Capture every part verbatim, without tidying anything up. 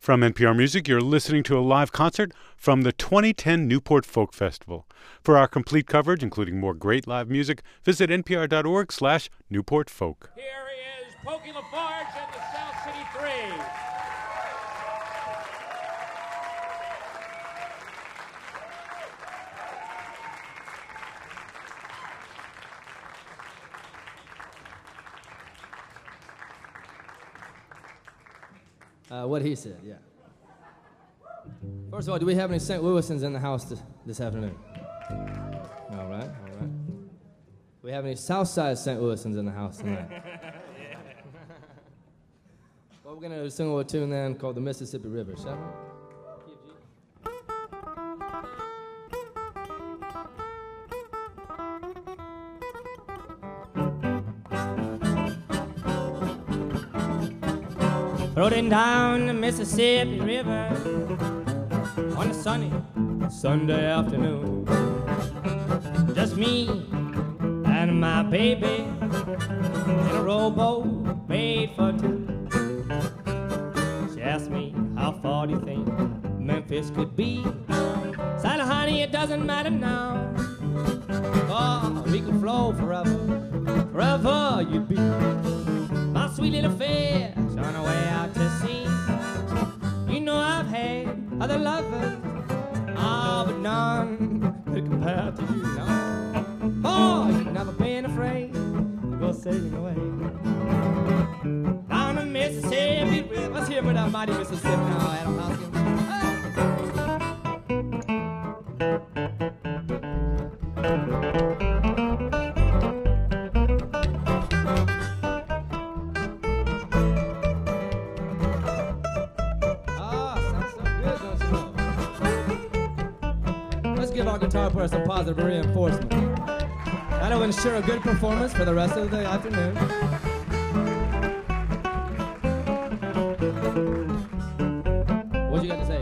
From N P R Music, you're listening to a live concert from the twenty ten Newport Folk Festival. For our complete coverage, including more great live music, visit npr.org slash Newport Folk. Here is Pokey LaFarge and the South City Three. Uh, what he said, yeah. First of all, do we have any Saint Louisans in the house this, this afternoon? All right, all right. Do we have any Southside Saint Louisans in the house tonight? Yeah. Well, we're going to sing a little tune then called the Mississippi River, shall we? Floating down the Mississippi River on a sunny Sunday afternoon. Just me and my baby in a rowboat made for two. She asked me, how far do you think Memphis could be? Said, honey, it doesn't matter now. Oh, we could flow forever, forever you'd be my sweet little fish on our way out to sea. You know I've had other lovers, oh, but none could compare to you, no. Oh, you've never been afraid to go sailing away down the Mississippi River. Let's hear it with our mighty Mississippi now, Adam Hoskins. Guitar player some positive reinforcement. That'll ensure a good performance for the rest of the afternoon. What you got to say?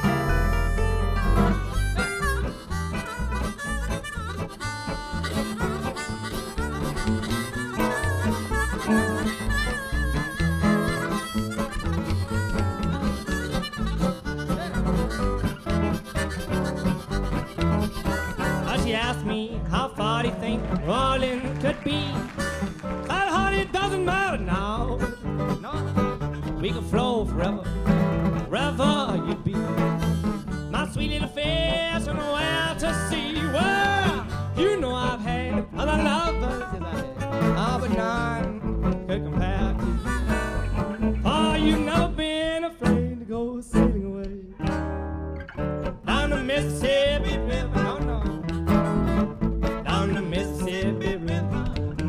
She asked me how far do you think rolling could be. Well, honey, it doesn't matter now. No, we could flow forever, forever you'd be my sweet little fish on the way out to sea. Well, you know I've had other lovers, yes I had, oh, but none could compare to you. Oh, you've never been afraid to go sailing away down the Mississippi River. No, no. Down the Mississippi River.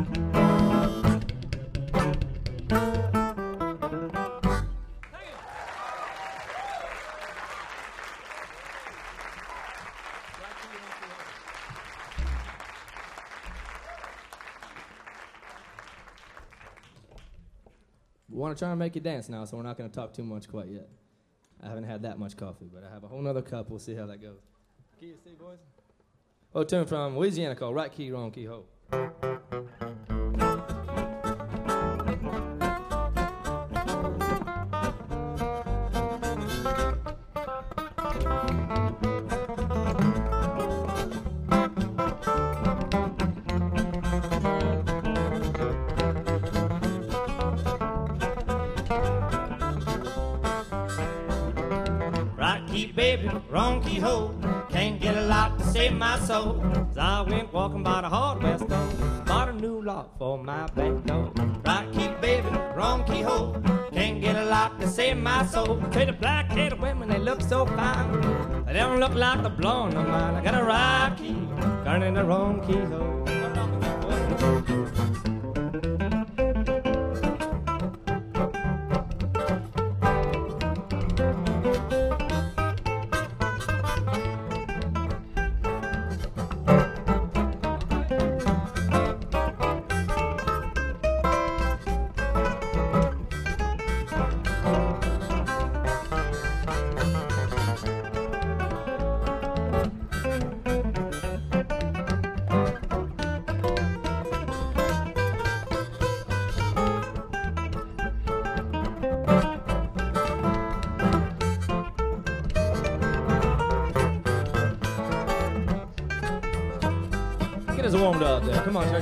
We want to try and make you dance now, so we're not going to talk too much quite yet. I haven't had that much coffee, but I have a whole nother cup. We'll see how that goes. Key to C, boys? Oh, tune from Louisiana called Right Key, Wrong Key, Ho. Right key, baby, wrong key, ho. Can't get a lot to save my soul. As I went walking by the hardware store, bought a new lock for my back door. Right key, baby, wrong key, ho. Can't get a lot to save my soul. To the black-headed women, they look so fine. They don't look like the blonde of mine. I got a right key, turning the wrong key, ho. us warmed up there. Come on, church.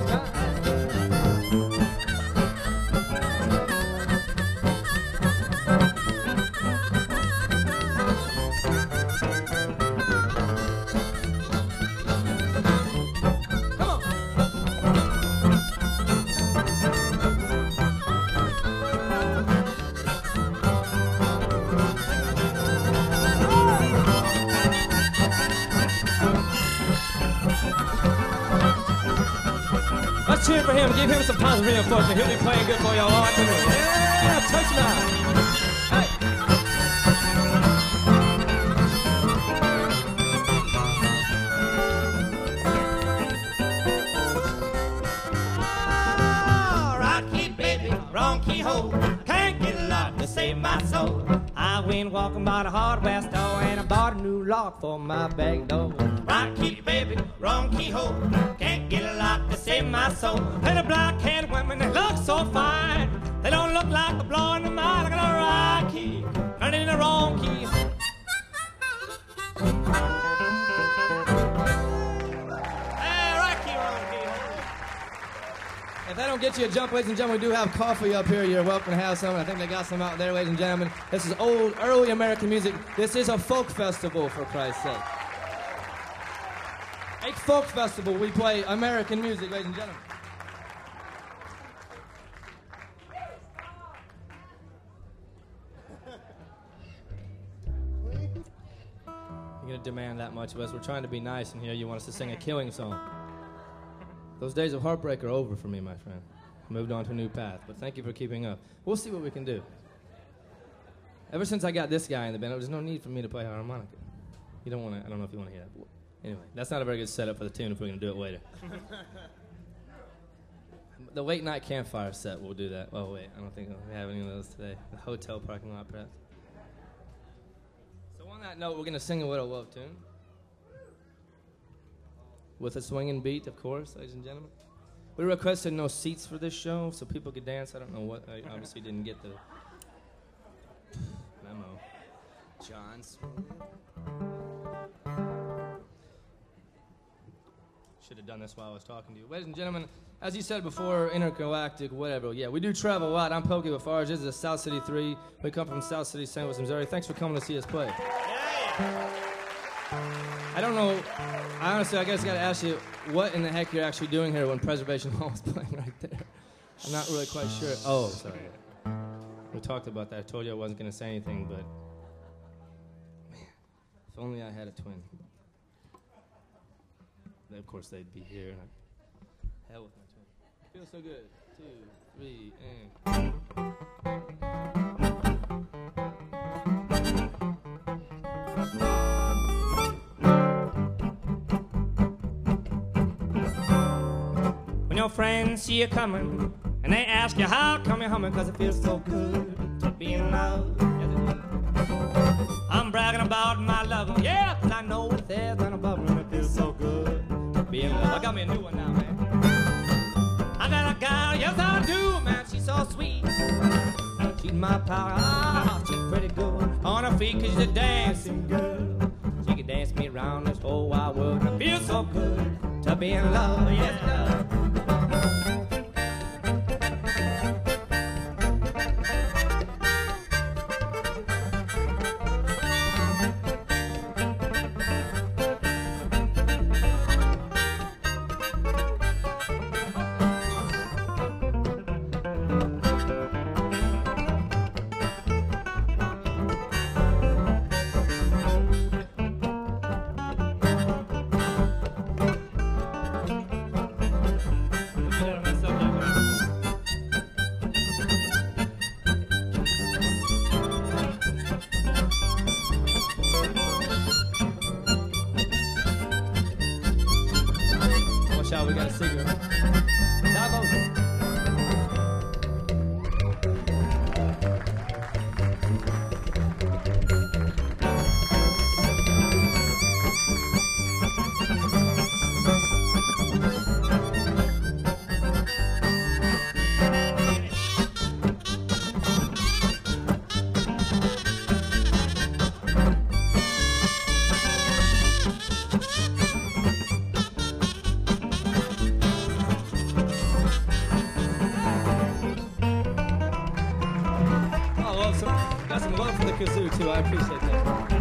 Let's cheer for him. Give him some positive reinforcement. He'll be playing good for y'all all afternoon. Yeah, touchdown. Hey. Oh, rocky baby, wrong keyhole. Can't get a lot to save my soul. I went walking by the hardware store and I bought a new lock for my back door. Rocky baby, wrong keyhole. Can't get a lot to save my soul. And the black-haired women, they look so fine. They don't look like a blowing the mind like a rocky. Running in the wrong key. Hey, rocky, wrong keyhole. If they don't get you a jump, ladies and gentlemen, we do have coffee up here. You're welcome to have some. I think they got some out there, ladies and gentlemen. This is old, early American music. This is a folk festival, for Christ's sake. A folk festival. We play American music, ladies and gentlemen. You're going to demand that much of us. We're trying to be nice in here. You want us to sing a killing song. Those days of heartbreak are over for me, my friend. I moved on to a new path, but thank you for keeping up. We'll see what we can do. Ever since I got this guy in the band, there's no need for me to play harmonica. You don't want to, I don't know if you want to hear that. Anyway, that's not a very good setup for the tune if we're going to do it later. The late night campfire set, we'll do that. Oh, wait, I don't think we have any of those today. The hotel parking lot, perhaps. So on that note, we're going to sing a little love tune. With a swinging beat, of course, ladies and gentlemen. We requested no seats for this show so people could dance. I don't know what, I obviously didn't get the memo. John's. Should have done this while I was talking to you. Ladies and gentlemen, as you said before, intergalactic, whatever. Yeah, we do travel a lot. I'm Pokey Lafarge. This is South City three. We come from South City, Saint Louis, Missouri. Thanks for coming to see us play. I don't know. I honestly, I guess I got to ask you, what in the heck you're actually doing here when Preservation Hall is playing right there? I'm not really quite sure. Oh, sorry. We talked about that. I told you I wasn't going to say anything, but man, if only I had a twin. Then of course they'd be here. And I'd hell with my twin. Feels so good. Two, three, and. When your friends see you coming and they ask you how come you're humming, cause it feels so good to be in love. I'm bragging about my lover, yeah, cause I know it's there than above and it feels so good to be in love. I got me a new one now, man. I got a gal, yes I do, man, she's so sweet. She's my power, ah, she's pretty good on her feet cause she's a dancing girl. She can dance me around this whole wide world and it feels so good to be in love, yes love. We got a cigarette. Dive over. the kazoo, too. I appreciate that.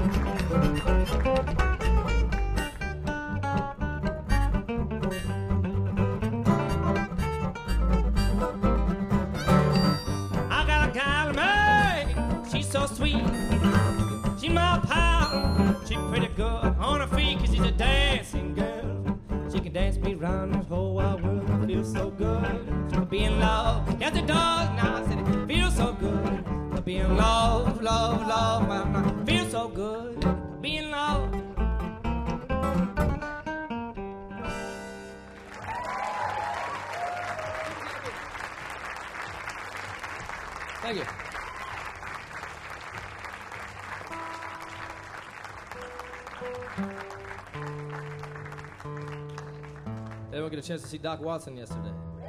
I got a gal, May, she's so sweet. She my pal, she pretty good on her feet, cause she's a dancing girl. She can dance me round this whole wide world. It feels so good to be in love. Yes, it does. Now I said it feels so good to be in love, love, love. It feels so good to be in love. Thank you. Did anyone get a chance to see Doc Watson yesterday?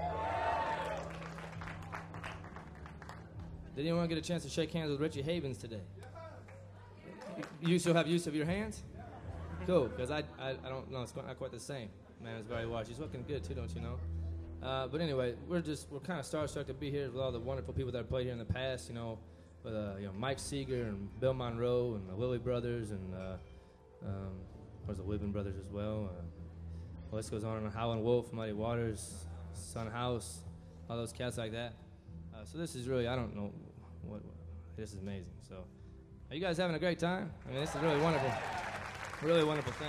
Did anyone get a chance to shake hands with Richie Havens today? You still have use of your hands? Cool, because I, I I don't know, it's not quite the same. Man, it's very large. He's looking good too, don't you know? Uh, but anyway, we're just we're kind of starstruck to be here with all the wonderful people that have played here in the past. You know, with uh, you know Mike Seeger and Bill Monroe and the Lilly Brothers and uh, um, of course the Whitman Brothers as well. Uh, the list goes on and on. Howlin' Wolf, Muddy Waters, Son House, all those cats like that. Uh, so this is really, I don't know what, what this is amazing. So are you guys having a great time? I mean, this is really wonderful, really wonderful thing.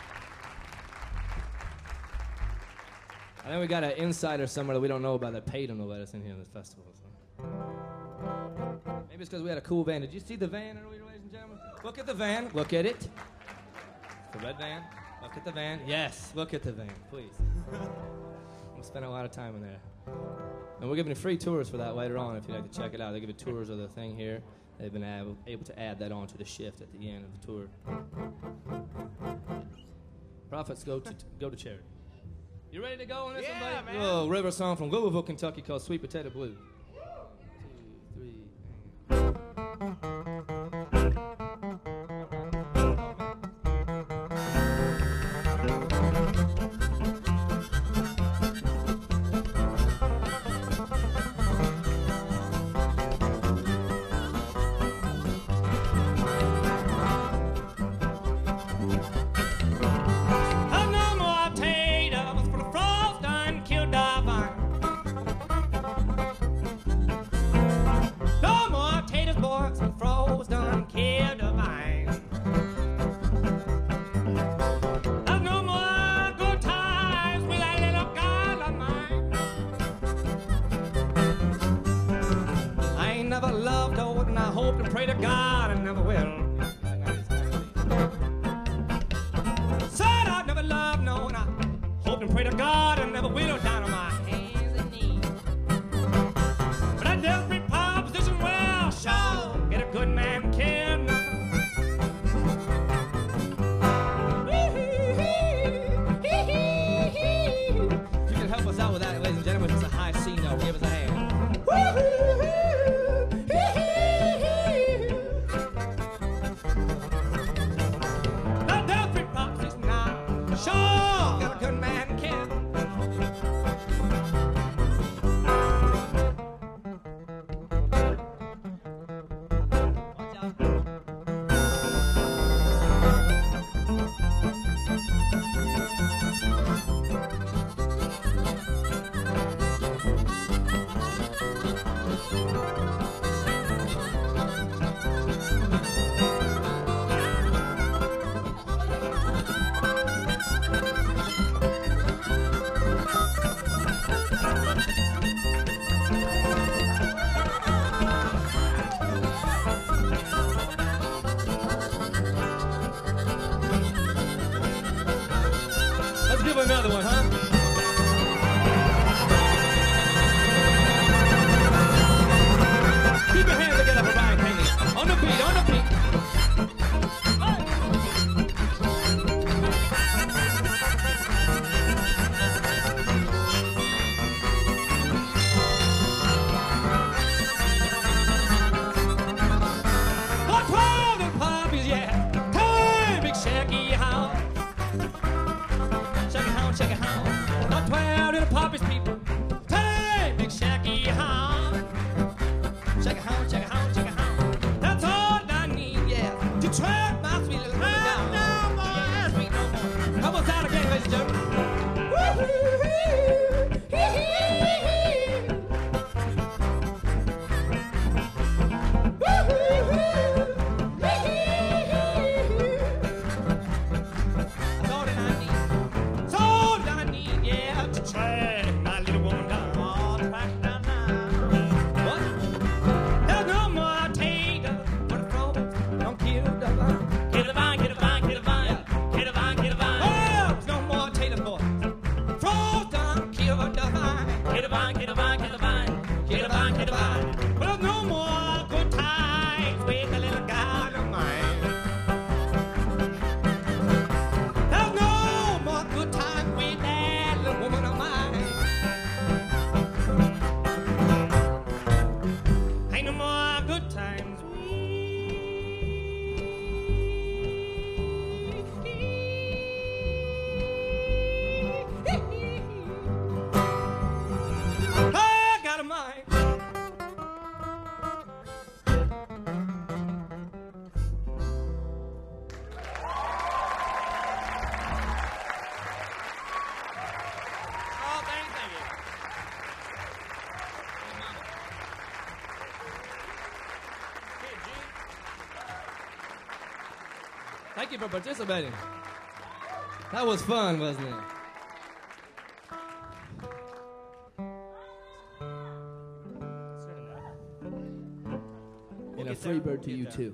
I think we got an insider somewhere that we don't know about that paid him to let us in here in this festival. So. Maybe it's because we had a cool van. Did you see the van earlier, ladies and gentlemen? Look at the van. Look at it. It's the red van. Look at the van. Yes, look at the van, please. We'll spend a lot of time in there. And we're giving free tours for that later on if you'd like to check it out. They give you tours of the thing here. They've been able, able to add that on to the shift at the end of the tour. Profits go to go to charity. You ready to go on this Yeah, one, buddy? man. Little river song from Louisville, Kentucky called Sweet Potato Blue. Two, three, pray to God I never will. Said I've never loved no one. I hope and pray to God I never will. Down on my hands and knees. But I desperate proposition, well, sure, get a good man killed. If you can help us out with that, ladies and gentlemen, it's a high C note. Give us a hand. Another one, huh? Keep your hands together for Ryan Haley. On the beat, on the beat. What twelve and poppies, yeah. Time, big shaggy house. Check it out. Detroit, my sweet little honey down. No more. Yeah, sweet no more. Come on, down again, ladies and gentlemen. Woo-hoo-hoo. Thank you for participating. That was fun, wasn't it? And a free bird to you, too.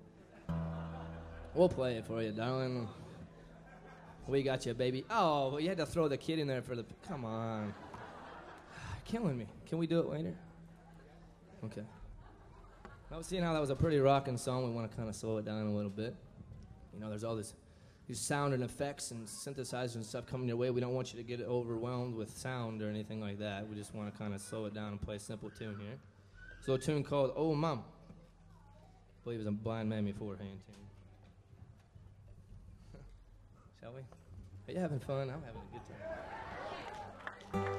We'll play it for you, darling. We got you, baby. Oh, well, you had to throw the kid in there for the... Come on. Killing me. Can we do it later? Okay. I was seeing how that was a pretty rocking song. We want to kind of slow it down a little bit. You know, there's all this, these sound and effects and synthesizers and stuff coming your way. We don't want you to get overwhelmed with sound or anything like that. We just want to kind of slow it down and play a simple tune here. So a tune called Oh Mama. I believe it was a Blind Mammy four-hand tune. Shall we? Are you having fun? I'm having a good time.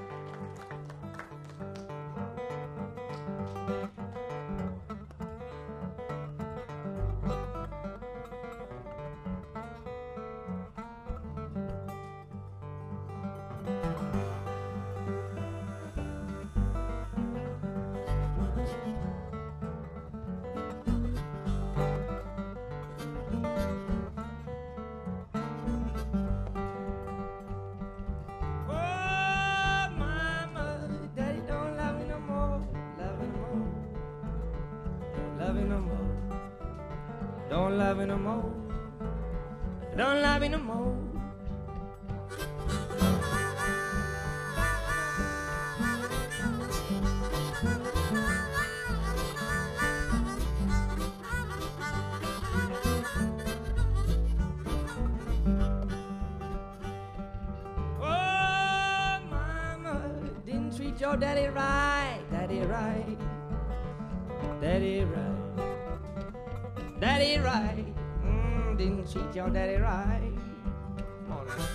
Don't love me no more. Don't love me no more. Oh, mama, didn't treat your daddy right, daddy right, daddy right. Daddy right, mm, didn't treat your daddy right. Come on now.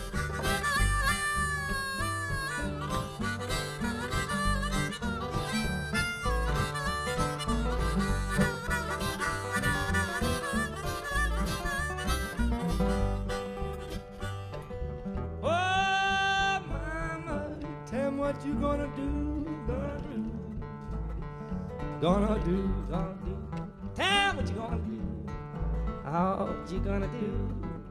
Oh, mama, tell me what you gonna do, gonna do, gonna do, gonna do. Tell me what you gonna do. How you gonna do?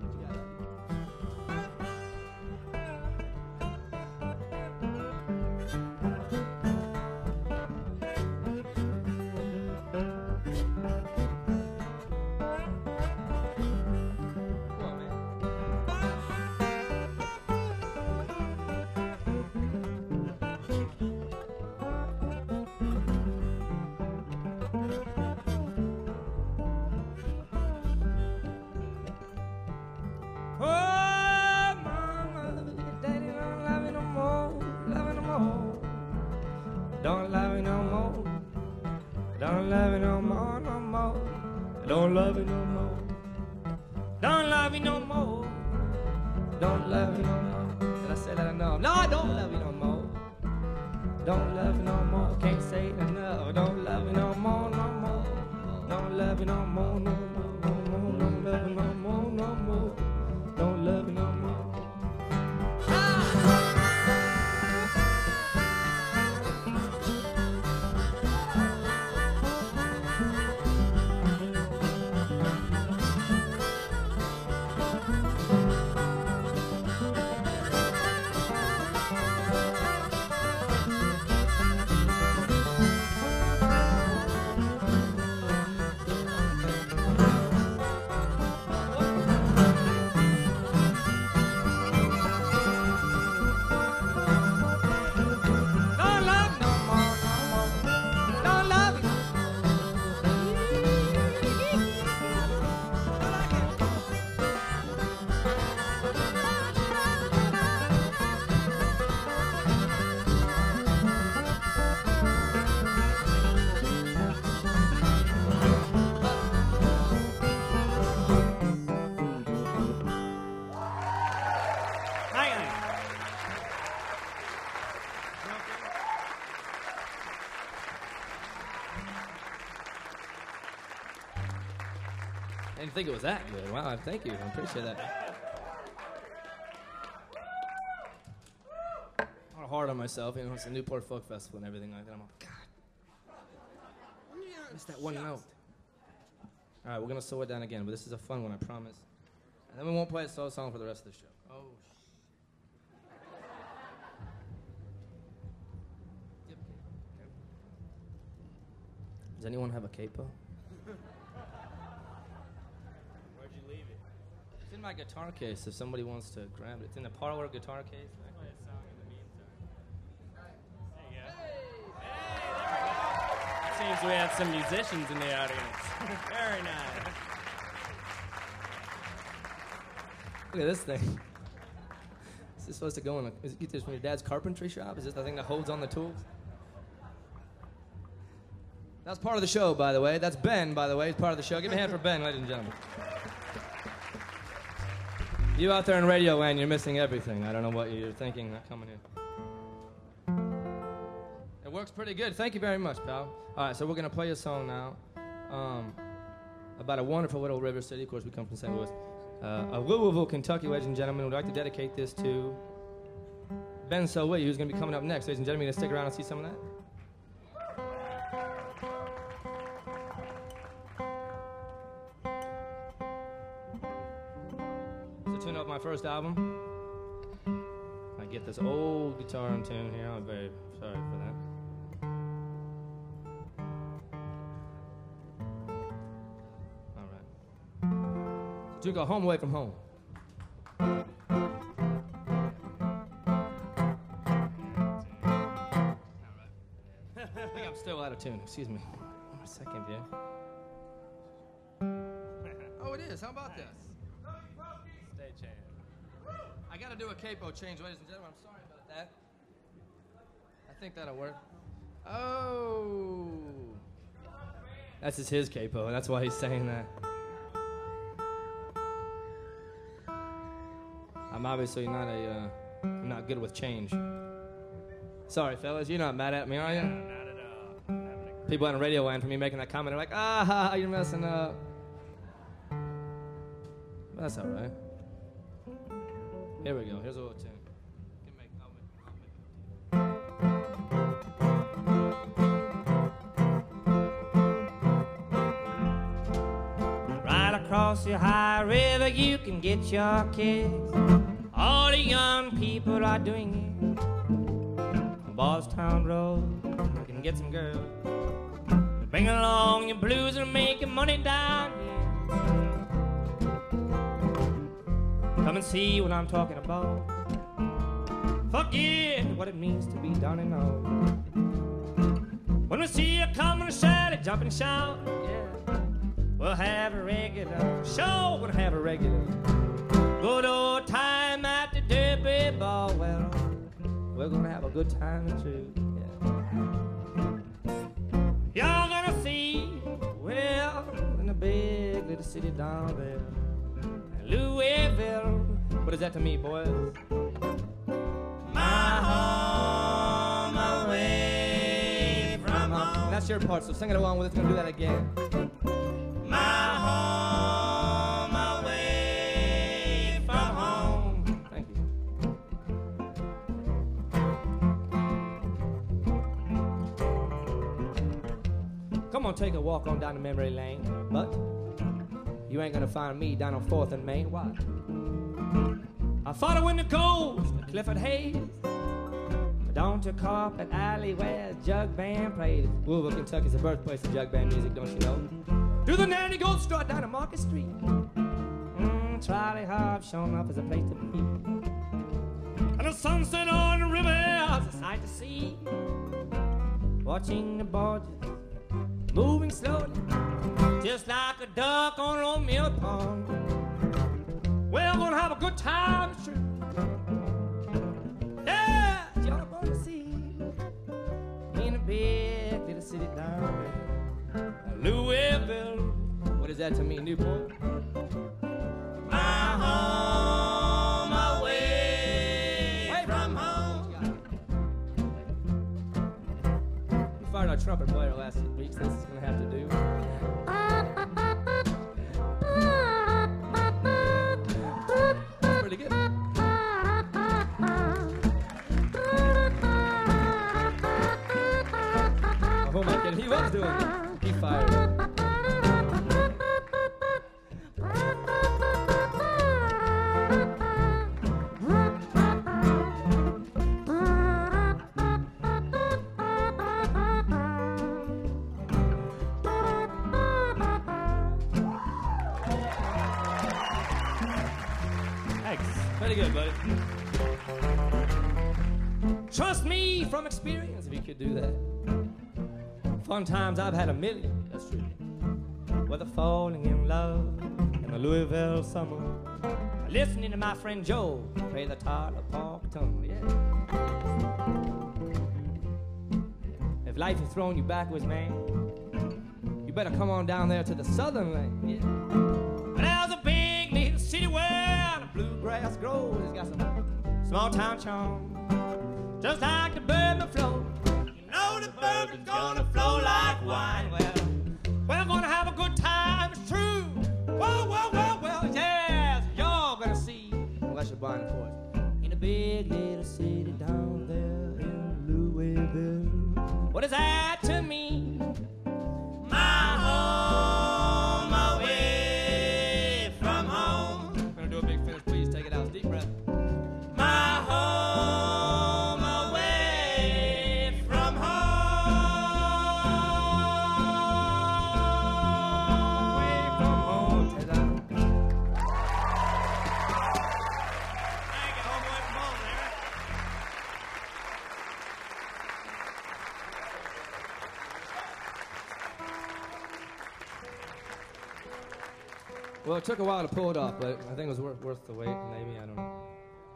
Don't love me no more. Don't love me no more, no more. Don't love me no more. Don't love me no more. Don't love me no more. Did I say that enough? No, I don't love you no more. Don't love me no more. Can't say it enough. Don't love me no more, no more. Don't love me no more, no more, no more, no more. I didn't think it was that good. Wow, thank you. I appreciate that. I'm hard on myself. You know, it's the Newport Folk Festival and everything like that. I'm like, God, missed that one note. All right, we're going to slow it down again, but this is a fun one, I promise. And then we won't play a slow song for the rest of the show. Oh, sh- Does anyone have a capo? Where'd you leave it? It's in my guitar case if somebody wants to grab it. It's in the parlor guitar case. Play a song in the meantime. There you go. Hey, there we go. Seems we have some musicians in the audience. Very nice. Look at this thing. Is this supposed to go in a... Is it, get this from your dad's carpentry shop? Is this the thing that holds on the tools? That's part of the show, by the way. That's Ben, by the way. He's part of the show. Give me a hand for Ben, ladies and gentlemen. You out there in radio land, you're missing everything. I don't know what you're thinking, not coming in. It works pretty good. Thank you very much, pal. All right, so we're going to play a song now um, about a wonderful little river city. Of course, we come from Saint Louis. Uh, of Louisville, Kentucky, ladies and gentlemen. We'd like to dedicate this to Ben Solway, who's going to be coming up next. Ladies and gentlemen, you going to stick around and see some of that? My first album. I get this old guitar in tune here. I'm very sorry for that. All right. To go home away from home. I think I'm still out of tune. Excuse me. One second, yeah. Oh, it is. How about this? I gotta do a capo change, ladies and gentlemen. I'm sorry about that. I think that'll work. Oh. That's just his capo, and that's why he's saying that. I'm obviously not a, uh, I'm not good with change. Sorry, fellas, you're not mad at me, are you? Not at all. People on the radio land for me making that comment, they're like, ah, ha, ha, you're messing up. But that's all right. Here we go. Here's a little tune. Right across the high river, you can get your kicks. All the young people are doing it. On Ballstown Road, you can get some girls. Bring along your blues and making money down here. Come and see what I'm talking about. Forget what it means to be down and out. When we see you come and shout it, jump and shout, yeah. We'll have a regular show, we'll have a regular good old time at the Derby Ball. Well, we're gonna have a good time too, yeah. Y'all gonna see, well, in the big little city down there. Louisville. What is that to me, boys? My home away from home. That's your part, so sing it along with us. We're gonna do that again. My home away from home. Thank you. Come on, take a walk on down the memory lane, but you ain't gonna find me down on fourth and Main. Why? I follow in the coast to Clifford Hayes, down to Carpet Alley where Jug Band played. Louisville, Kentucky's the birthplace of jug band music, don't you know? Do the Nanny Gold Store down to Market Street. Mm, Charlie Hobbs showing up as a place to be. And the sunset on the river is a sight to see. Watching the barges moving slowly, just like a duck on a mill pond. We're gonna have a good time, it's true. Yeah, y'all gonna see in a big little city down there, Louisville. What is that to me, Newport? My home away Wait. from home. We fired our trumpet player last week, so this is gonna have to do. doing? He fired up. Pretty good, buddy. Trust me from experience, if you could do that. Fun times I've had a million, that's true. Whether falling in love in the Louisville summer, or listening to my friend Joe play the Tyler Park tunnel, yeah. If life has thrown you backwards, man, you better come on down there to the southern lane, yeah. There's a big little city where the bluegrass grows. It's got some small town charm, just like the Bourbon flow. You know the Bourbon's gonna flow like wine. Well, we're gonna have a good time, it's true. Well, well, well, well, yes, you're gonna see, unless you're blind, of course, in a big little city down there in Louisville. What is that to me? My home away from home. I'm gonna do a big finish, please. Take it out. Deep breath. My home away from home. Away from home. Take it out. Thank you. Home away from home, Larry. Well, it took a while to pull it off, but I think it was worth, worth the wait, maybe, I don't know.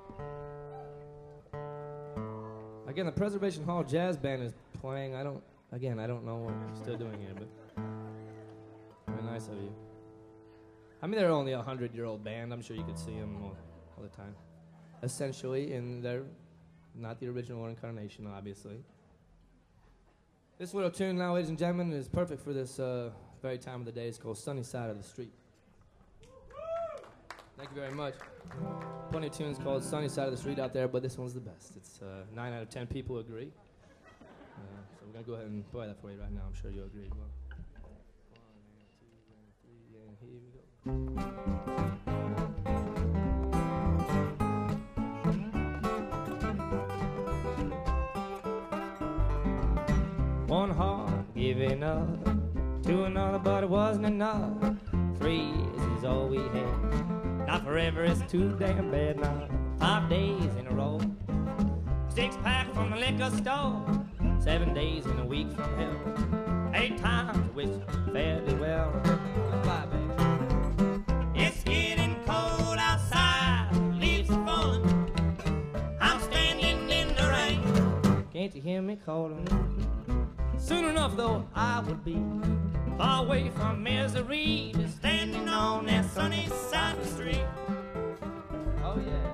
Again, the Preservation Hall Jazz Band is playing. I don't, again, I don't know what you're still doing here, but very nice of you. I mean, they're only a hundred-year-old band. I'm sure you could see them all, all the time. Essentially, and they're not the original incarnation, obviously. This little tune now, ladies and gentlemen, is perfect for this uh, very time of the day. It's called Sunny Side of the Street. Thank you very much. Plenty of tunes called Sunny Side of the Street out there, but this one's the best. It's uh, nine out of ten people agree. Uh, so we're going to go ahead and play that for you right now. I'm sure you'll agree as well. One, and two, and three, and here we go. One heart giving up to another, but it wasn't enough. Three years is all we had. Not forever, it's too damn bad now. Five days in a row. Six pack from the liquor store. Seven days in a week from hell. Eight times I wish fairly well. Bye, baby. It's getting cold outside. Leaves are falling. I'm standing in the rain. Can't you hear me calling? Soon enough, though, I would be far away from misery, just standing on that sunny side of the street. Oh, yeah.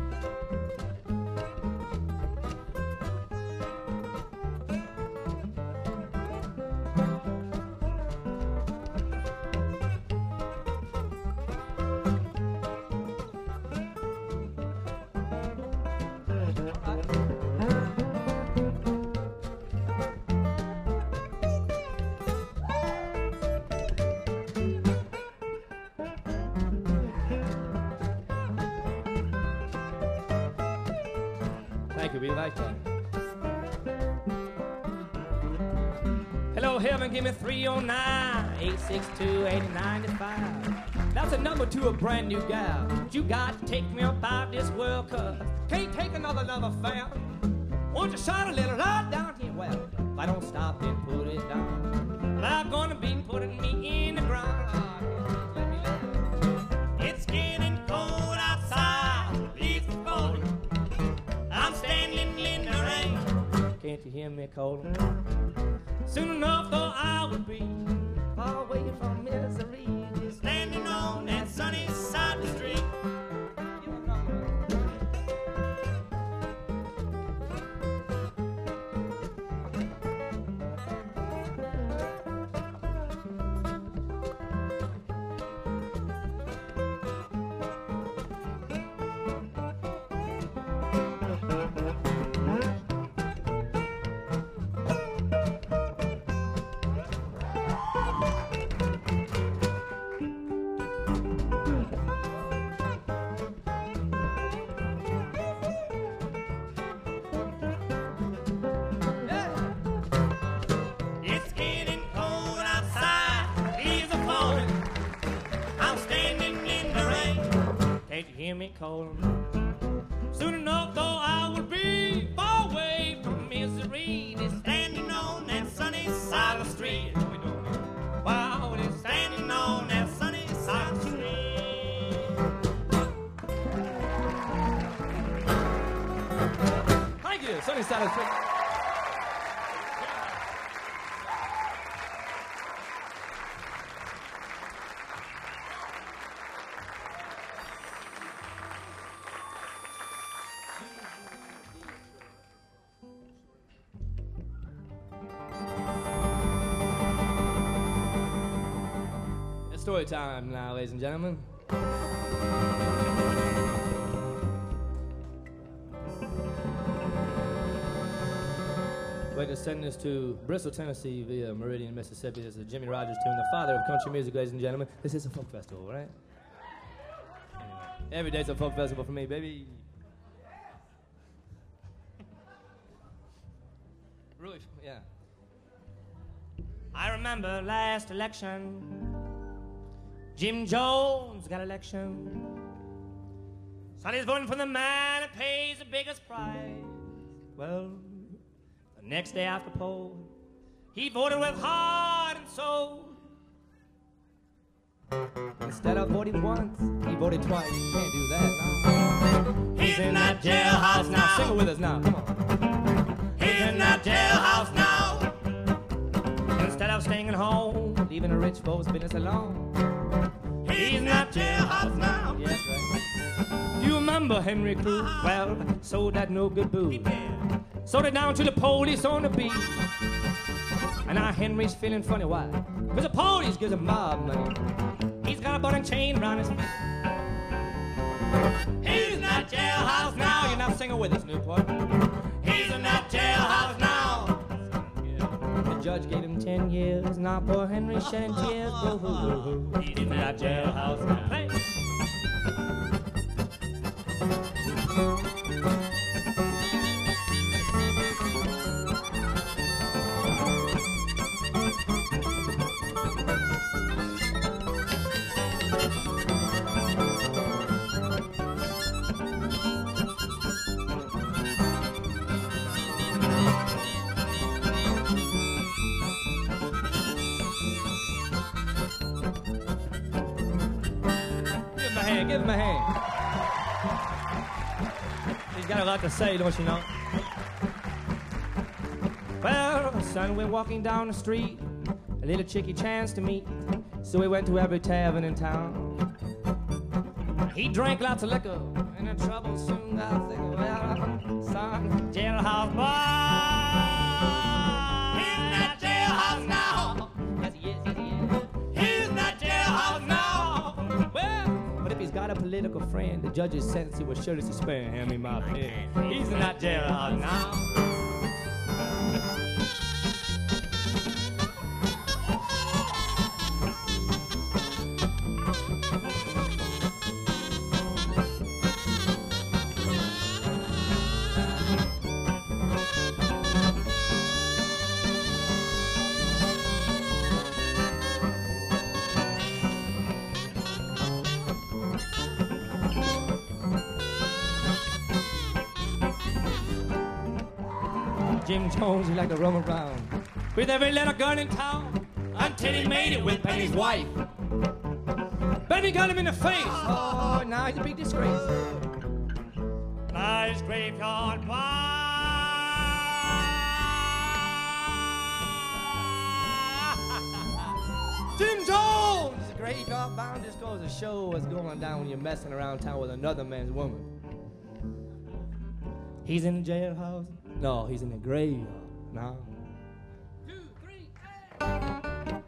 We like that. Hello, heaven, give me three oh nine, eight six two, eight nine five. That's a number to a brand new gal. You got to take me up out this world, cause can't take another love affair. Won't you shine a little light down here? Well, if I don't stop, then put it down. I'm gonna be putting me in the ground. Oh, let me let me. It's getting cold outside, leaves are falling. I'm standing in the rain. Can't you hear me calling? Soon enough, though, I would be far away from misery, just standing on that sunny side of the street. Give a number. hear me calling. Soon enough, though, I will be far away from misery. Just standing on that sunny side of the street. Wow, it is standing on that sunny side of the street. Thank you, sunny side of the street. Story time now, ladies and gentlemen. We're to send this to Bristol, Tennessee via Meridian, Mississippi. This is a Jimmy Rogers tune, the father of country music, ladies and gentlemen. This is a folk festival, right? Anyway, every day's a folk festival for me, baby. Really, yeah. I remember last election, Jim Jones got election. Sonny's voting for the man that pays the biggest price. Well, the next day after poll, he voted with heart and soul. Instead of voting once, he voted twice. You can't do that, no. He's in that jailhouse now. Sing it with us now, come on. He's in that jailhouse now. Instead of staying at home, Leaving the rich folks' business alone. he's in that jailhouse now. Yes, right. Do you remember Henry Crew? Well, sold that no good booze. Sold it down to the police on the beat. And now Henry's feeling funny. Why? Because the police gives him mob money. He's got a ball and chain around his feet. He's in that jailhouse now. You're not singing with us, Newport. He's in that jailhouse now. The judge gave him ten years. Now poor Henry shedding tears. Boo, hoo, hoo, hoo. He's in that jailhouse now. Hey. Give him a hand. He's got a lot to say, don't you know? Well, son, we're walking down the street, a little chicky chance to meet. So we went to every tavern in town. He drank lots of liquor, and the trouble soon got thick. Well, son, Jailhouse boy. He's in that jailhouse now. yes, he is, yes, he is. He's in that jailhouse now. Well, but if he's got a political friend, the judge's sentence he was surely suspend. Hand me my pen. He's in that jailhouse now. Jim Jones, he like to roam around With every little girl in town until he made it with Penny's wife. Penny got him in the face. Oh, now he's a big disgrace. Nice graveyard Jim Jones! The graveyard bound just goes to show what's going down when you're messing around town with another man's woman. He's in the jailhouse. No, he's in the graveyard now. Two, three, eight.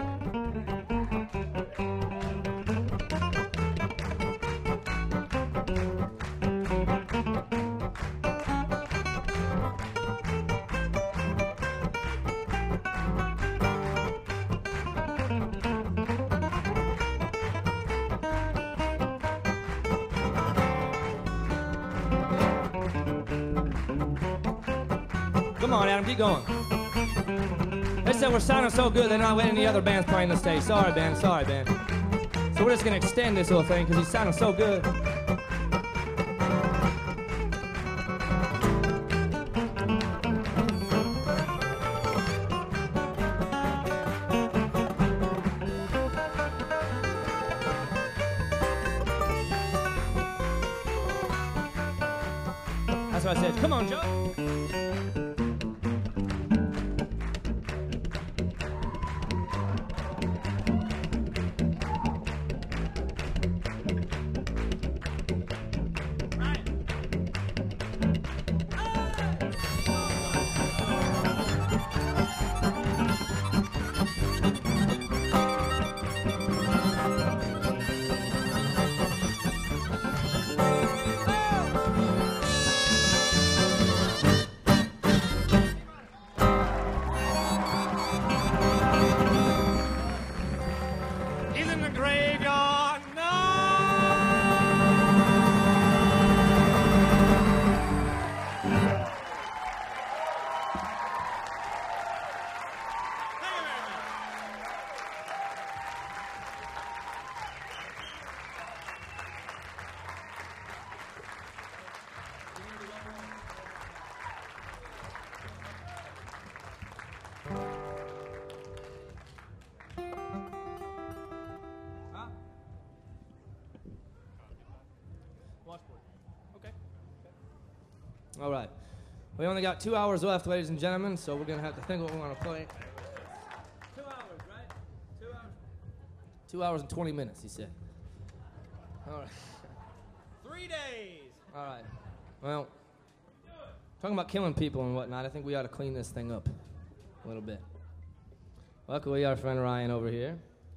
Come on, Adam, keep going. They said we're sounding so good they're not letting the other bands playing the stage. Sorry, Ben, sorry, Ben. So we're just gonna extend this little thing because he's sounding so good. That's what I said. Come on, Joe. He's in the graveyard now. Okay. All right. We only got two hours left, ladies and gentlemen, so we're going to have to think what we want to play. Two hours, right? Two hours? Two hours and twenty minutes, he said. All right. Three days. All right. Well, talking about killing people and whatnot, I think we ought to clean this thing up a little bit. Luckily, our friend Ryan over here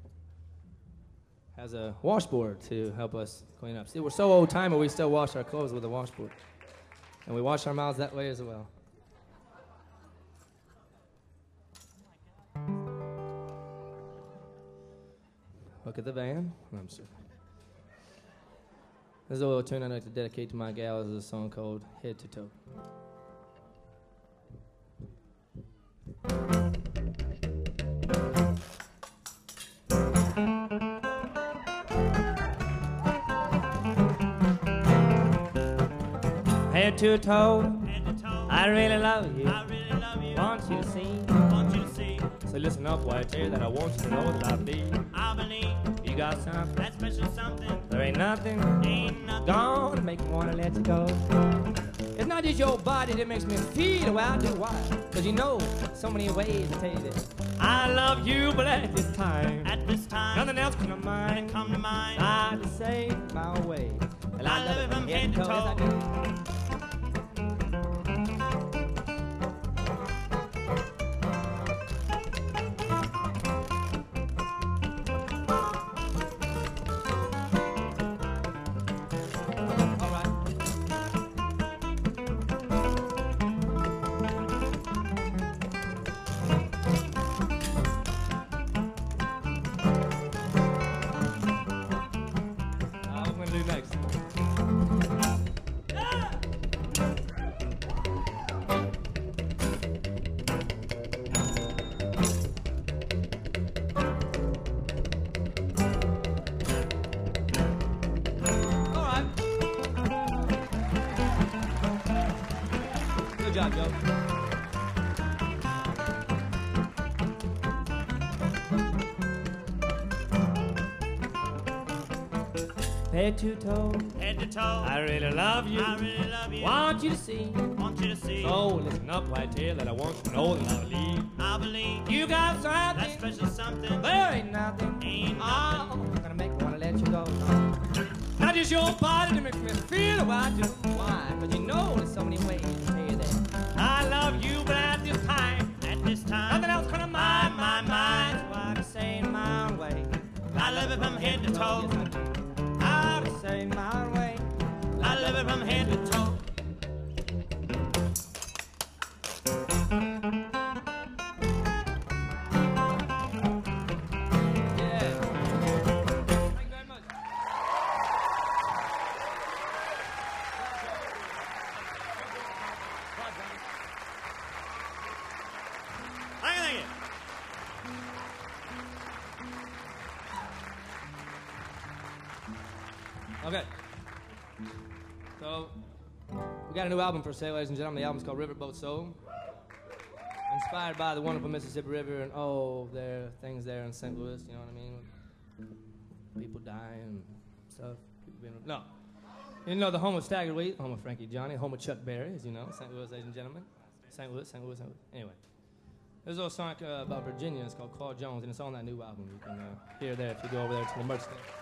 has a washboard to help us clean up. See, we're so old-timer, we still wash our clothes with a washboard. And we wash our mouths that way as well. Look at the van. I'm sorry. This is a little tune I'd like to dedicate to my gal. This is a song called Head to Toe. Head to toe, Head to toe, I really love you. I really love you. Want you to see. Want you to see. So listen up while I tell you that I want you to know that I believe I believe you got something. that special something. There ain't nothing Ain't nothing. gonna make me wanna let you go. It's not just your body that makes me feel the way I do. Why? Because you know so many ways to tell you this. I love you, but at this time, At this time, nothing else come to when mind. it come to mind, I just say my way. And I love it from head to Yes, I toe. do. All right. Uh, what I'm gonna do next? All right. Good job, Joe. Head to toe, head to toe. I really love you. I really love you. Want you to see. Want you to see. So listen up while I tell you that I want you to know that I believe I believe you got that something. special something. There ain't nothing. Ain't Oh, nothing. gonna make me wanna let you go. Not just your body that makes me feel the way I do. Why? Because you know there's so many ways to tell you that. I love you, but at this time, At this time, nothing else come to my, mind. my, mind. Why to say it my own way? I love it from head to toe. Yes, I do. How to say it my own way? I love it from head to toe. Yeah. Thank you very much. Thank you, thank you. Okay. So, we got a new album for sale, ladies and gentlemen. The album's called Riverboat Soul. Inspired by the wonderful Mississippi River and oh, there are things there in Saint Louis, you know what I mean? People dying and stuff. People being, no. You know the home of Staggered Wheat, home of Frankie Johnny, home of Chuck Berry, as you know, Saint Louis, ladies and gentlemen. Saint Louis, Saint Louis, Saint Louis. Anyway, there's a little song uh, about Virginia. It's called Claude Jones, and it's on that new album. You can uh, hear there if you go over there to the merch stand.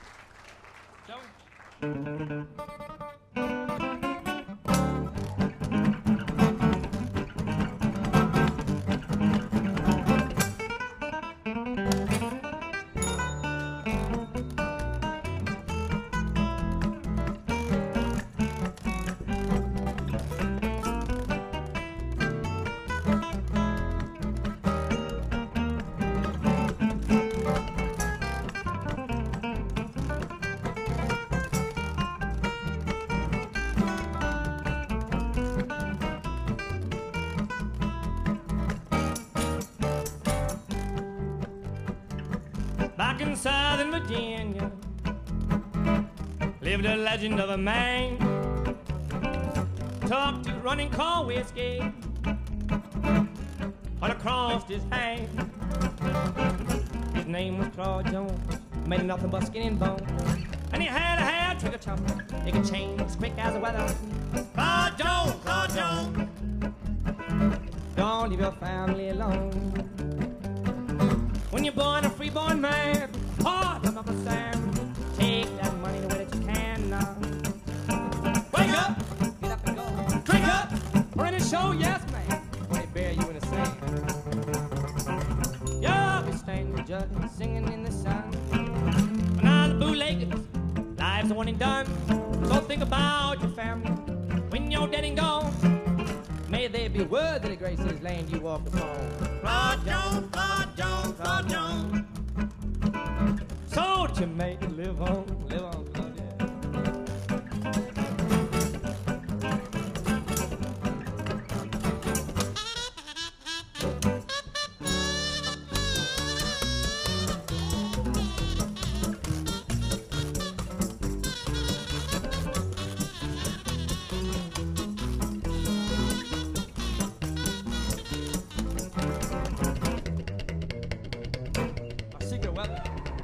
Joe? Back in Southern Virginia lived a legend of a man. Talked to running call whiskey all across his hand. His name was Claude Jones, made nothing but skin and bone. And he had a hair trigger chopper, he could change as quick as the weather. Claude Jones, Claude Jones, don't leave your family alone. When you're born a free-born man, hard to understand. Take that money the way that you can now. Wake up, get up and go. Drink up, we're in a show, yes, man. When they bury you in the sand, you'll be standing judge, singing in the sun. But now the bootleggers, life's a one and done. So think about your family when you're dead and gone. May they be worthy to grace his land you walk upon. Claude Jones, Claude Jones, Claude Jones. So that you may live on, live on, Claude, yeah. Our secret weapon.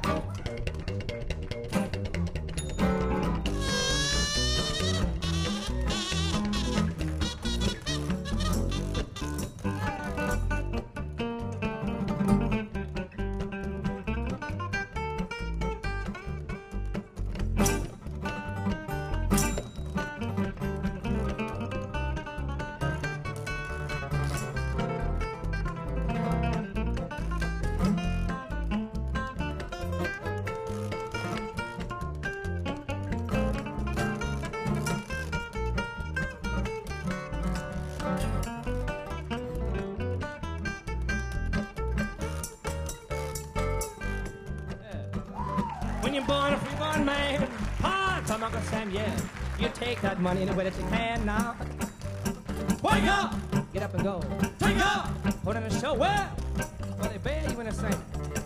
When you're born a free-born man, hard from Uncle Sam, yeah. You take that money any way that you can now. Wake up! Get up and go. Drink up! Put on a show, well, well, they bear you in a sing.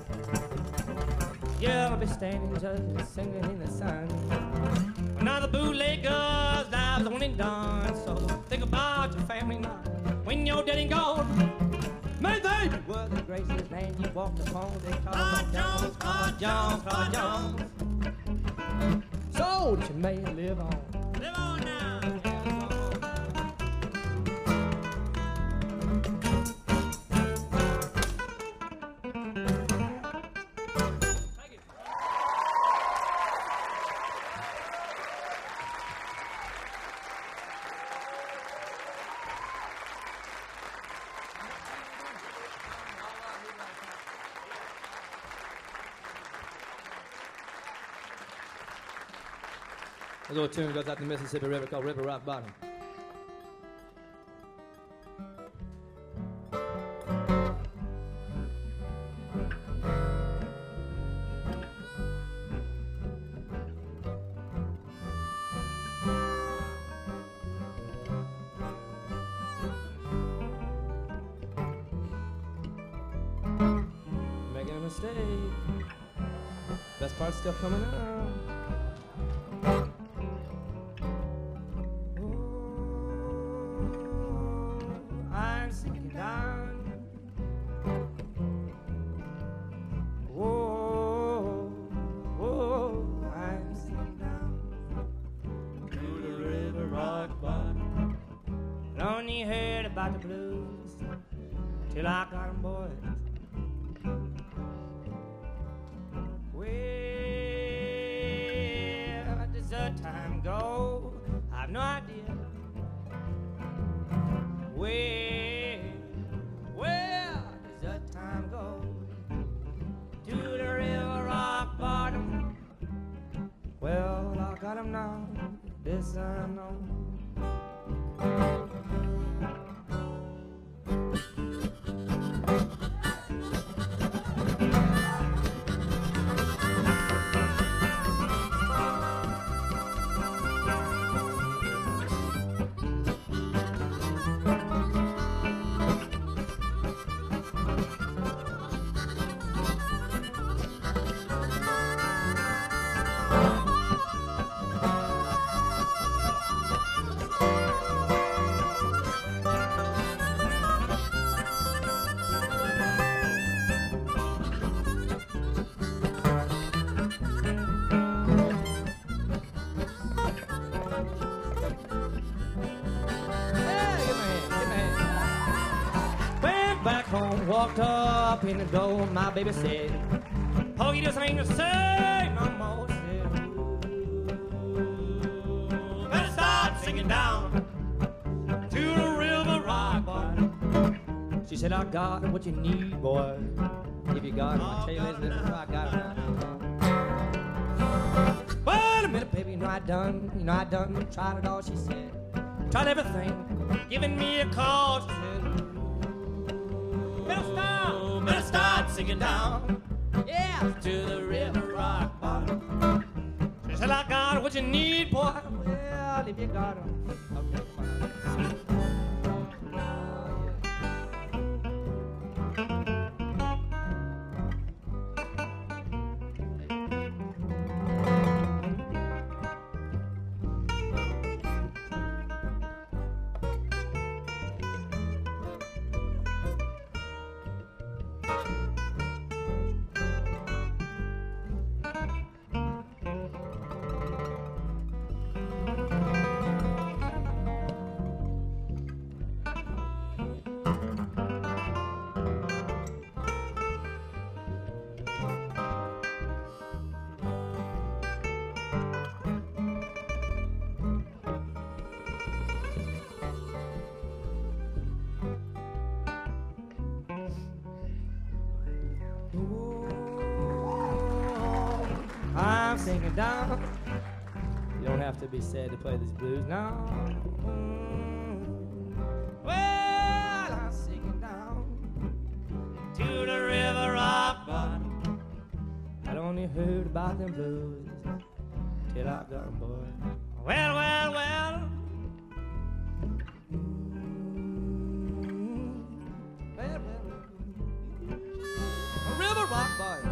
You'll be standing just singing in the sun. Now the bootleggers, lives are one and done. So think about your family now. When you're dead and gone, may they be worthy of grace in his land you walked upon. They call Claude Jones, Claude Jones, Claude Jones. So that you may live on. Live on now. Yeah, live on. Thank you. A little tune goes out the Mississippi River called River Rock Bottom. Making a mistake. Best part's still coming up. rock bottom. I only heard about the blues till I got 'em, boys. Where does the time go? I've no idea. Where, where does the time go? To the river rock bottom. Well, I got 'em now, this I know. Walked up in the door, my baby said, "Oh, you just ain't to say no more." Said, "Ooh, better start singing down to the river rock bottom." She said, "I got what you need, boy. If you got it, I'll tell you, listen, this is where I got it now." Wait a minute, baby, you know I done, you know I done tried it all. She said, tried everything, giving me a call. She said, better start, better start singing down, yeah, to the river rock bottom. She said, I got what you need, boy. Well, if you got it, okay, come on. I'm singing down. You don't have to be sad to play these blues now. Mm. Well, I'm singing down to the river rock bottom. I'd only heard about them blues till I got them, boy. Well, well, well. Mm. Well, well, well. A river rock bottom.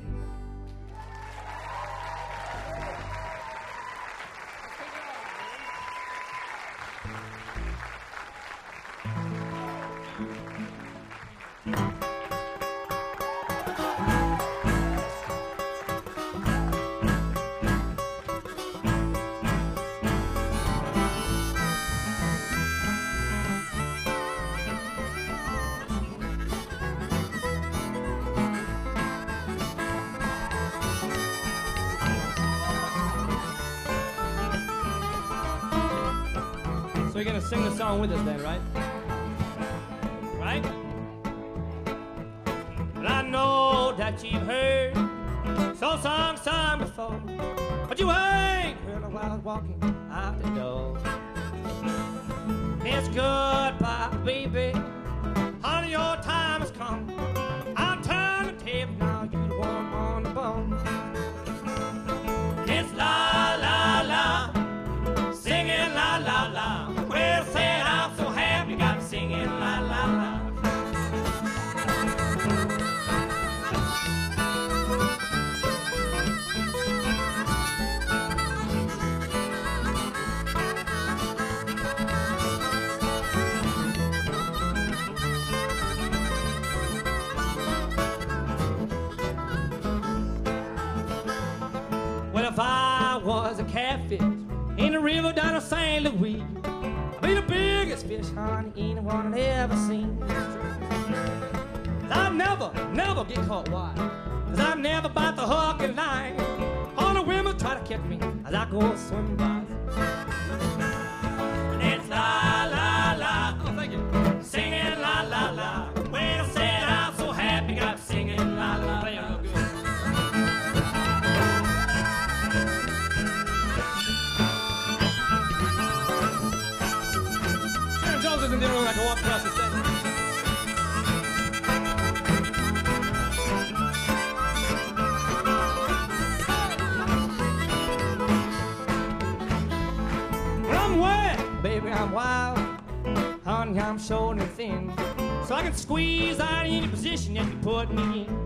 So you're gonna sing the song with us then, right? Right? Well, I know that you've heard some song sung before, but you ain't heard it while I was walking out the door. It's goodbye, baby. Honey, your time has come. I'll turn the tape now. You're the one on the bone. It's la la la, singing la la la. Well, say I'm so happy, got me singing la la la. Well, if I was a catfish, in the river down in Saint Louis. I'll be the biggest fish, honey, anyone ever seen. I'll never, never get caught wide, 'cause I never bite the hook and line. All the women try to catch me as I go swimming by. It's la la la, oh thank you, singing la la la. When I said I'm so happy, got singing la la la. Sharon Jones isn't the only one that can walk across the stage. Baby, I'm wild, honey, I'm short and thin, so I can squeeze out any position that you put me in.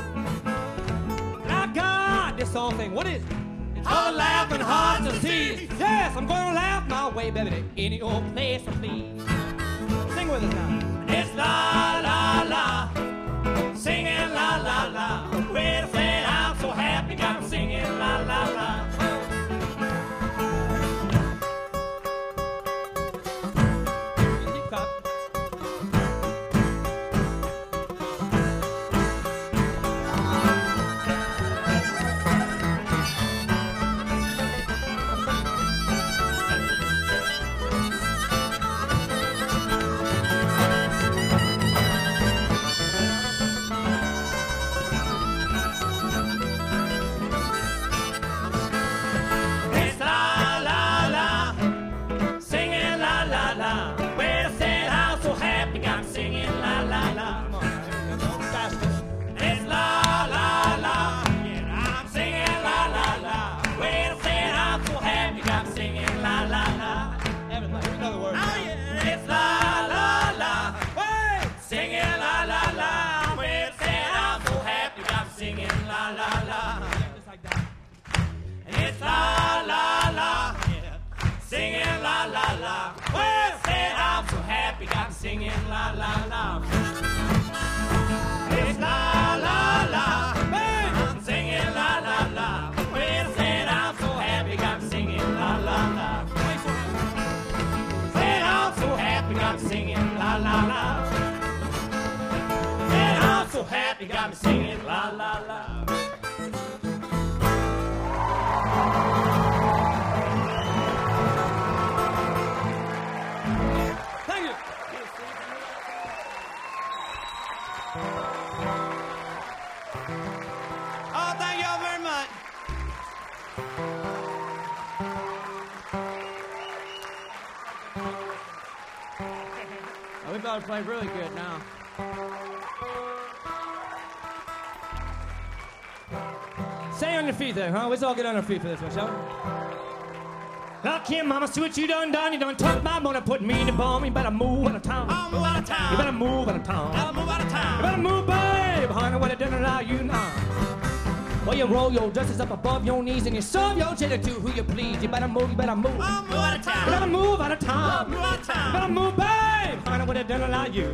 Now, God, this whole thing, what is it? It's all laughing hearts and tears. Yes, I'm gonna laugh my way, baby, to any old place I please. Sing with us now. It's la, la, la, singing la, la, la. When I said I'm so happy, got me singing la, la, la. Singing la la la, it's la la la, hey, I'm singing la la la. When I said I'm so happy, got me singing la la la. Said I'm so happy, got me singing la la la. Said I'm so happy, got me singing la la la. Oh, thank y'all very much. Oh, we better play really good now. Stay on your feet there, huh? Let's all get on our feet for this one, shall we? Now, Kim, mama, see what you done done. You done took my money, put me in the bomb. You better move out of town. I'll move out of town. You better move out of town. I'll move out of town. You better move, babe. Honey, what it done allow you now. Well, you roll your dresses up above your knees and you serve your cheddar to who you please. You better move, you better move. I'll move out of town. You better move out of town. I'll move out of town. You better move, babe. Honey, what it done allow you.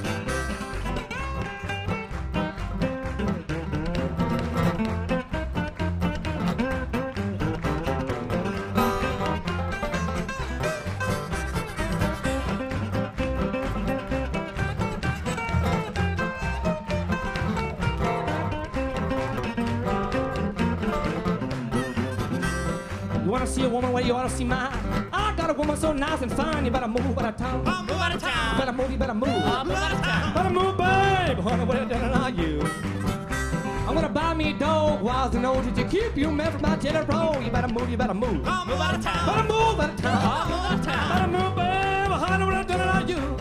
You wanna see a woman where you ought to see mine? I got a woman so nice and fine. You better move out of town. I'll move out of town. You better move, you better move. I'll move out of town. Better move, babe. Honey, what it done allow you. I'm gonna buy me a dog, wild and old, to keep you man from my jelly roll. You better move, you better move. I'll move out of town. Better move out of town. I'll move out of town. Better move, babe. Honey, what it done allow you.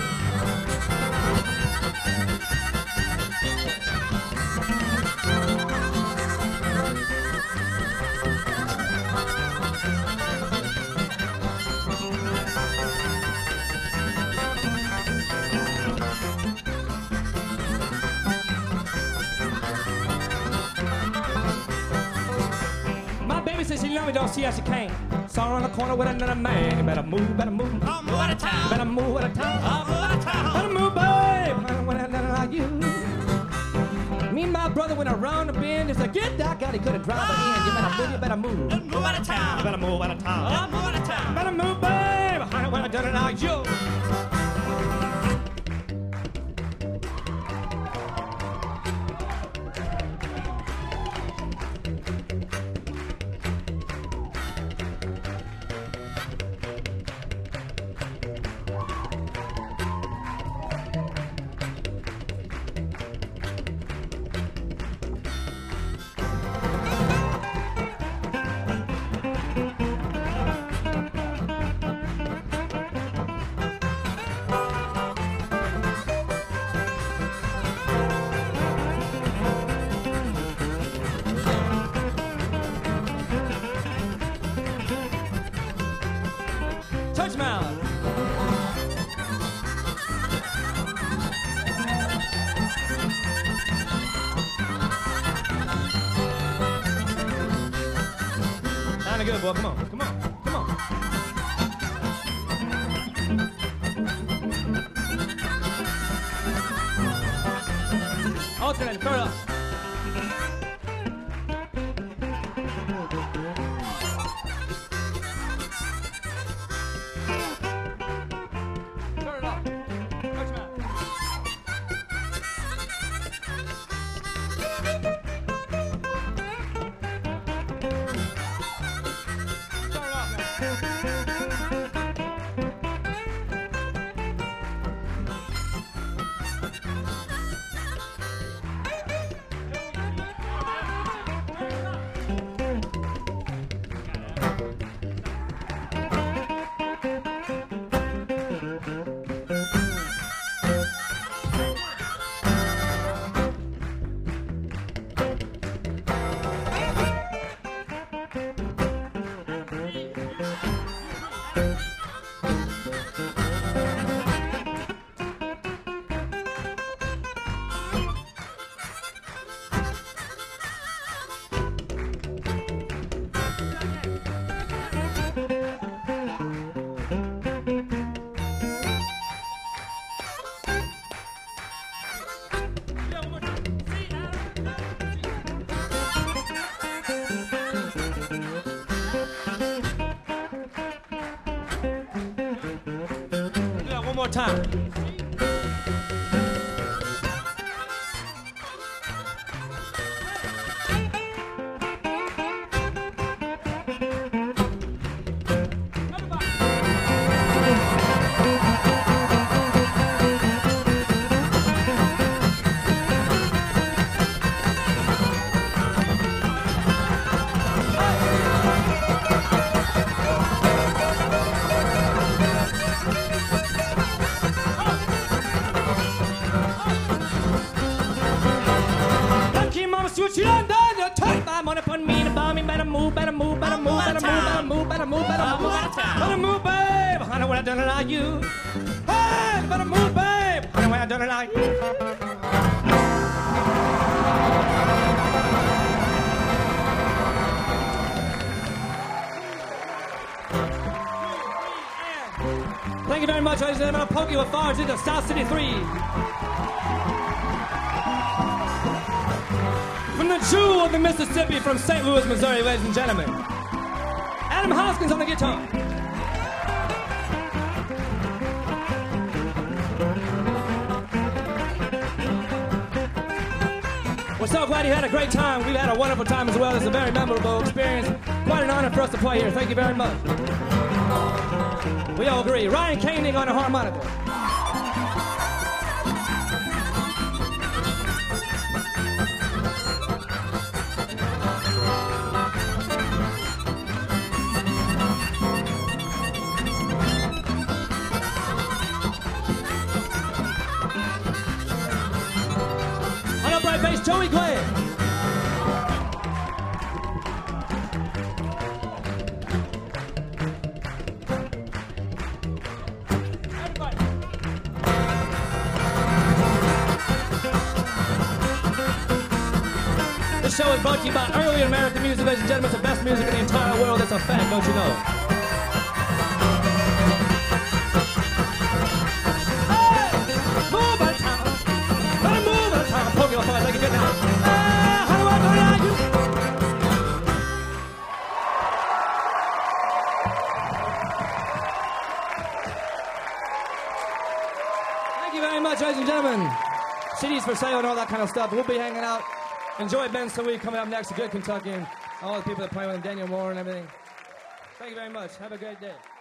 Says she love me, don't see how she can. Saw her on the corner with another man. You better move, better move. I'll move out of town. You better move out of town. I'll move out of town. Better move, babe. Honey, what I like you. Me and my my brother went around the bend. He said, get that guy, he couldn't drive her in. You better move, you better move. Move out of town. You better move out of town. Oh, move out of town. Better move, babe. Honey, when I done it now, you. Church mouth. Sounding good, boy. Come on, come on, come on. Alternate, third up. Turn it up. Church mouth. Turn it up now. Yeah, one more time. See, Adam. Yeah, one more time. Lucky mama, see what you done done. You take my money upon me to buy me. Better move, better move, better move, better move, better move, better move, better move. Move out of town. Better move, babe. Honey, what I done it like you. Hey, better move, babe. Honey, what I done it like you. Thank you very much, ladies and gentlemen. I'll poke you as far as into South City three. From the jewel of the Mississippi, from Saint Louis, Missouri, ladies and gentlemen. Adam Hoskins on the guitar. We're so glad you had a great time. We've had a wonderful time as well. It's a very memorable experience. Quite an honor for us to play here. Thank you very much. We all agree. Ryan Koenig on the harmonica. On upright bass, Joey Glenn. This show is brought to you by early American music, ladies and gentlemen. It's the best music in the entire world. That's a fact, don't you know? Hey! Move out of town. Better move out of town. Poke your fire like a good night. Hey! much, ladies and gentlemen. C Ds for sale and all that kind of stuff. We'll be hanging out. Enjoy Ben Sweet coming up next, a good Kentuckian. All the people that play with him, Daniel Moore and everything. Thank you very much. Have a great day.